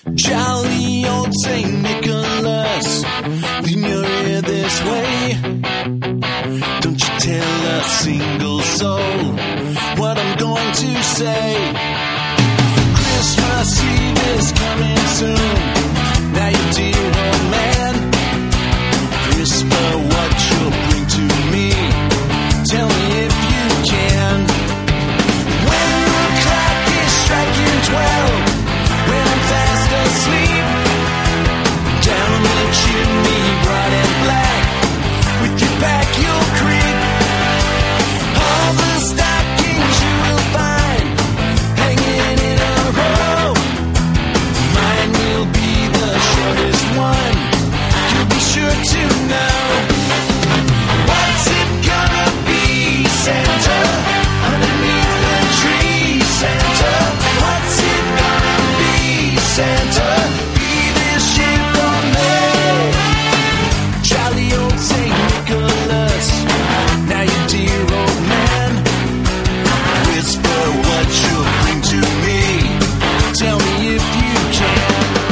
Jolly old St. Nicholas, lean your ear this way. Don't you tell a single soul what I'm going to say. Christmas Eve is coming soon. Now you dear old man, whisper what you'll bring to me. Tell me if you can. When the clock is striking 12, when I'm fast asleep, down the chimney, bright and black, with your back you'll creep. All the stockings you will find hanging in a row. Mine will be the shortest one. You'll be sure to know. What's it gonna be, Santa? Underneath the tree, Santa. What's it gonna be, Santa? Be this year for me. Jolly old St. Nicholas, now you dear old man, whisper what you'll bring to me. Tell me if you can.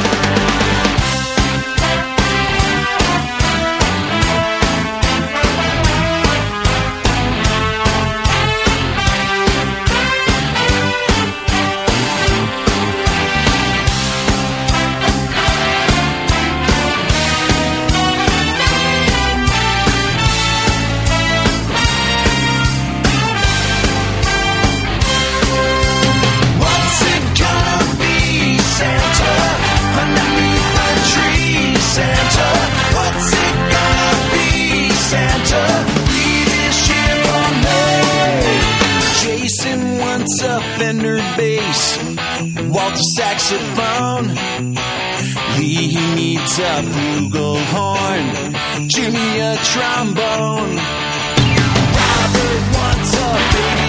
What's it gonna be, Santa? Underneath the tree, Santa. What's it gonna be, Santa? Be this year for me. Jason wants a Fender bass, Walter saxophone. Lee needs a flugelhorn, Jimmy a trombone. Robert wants a big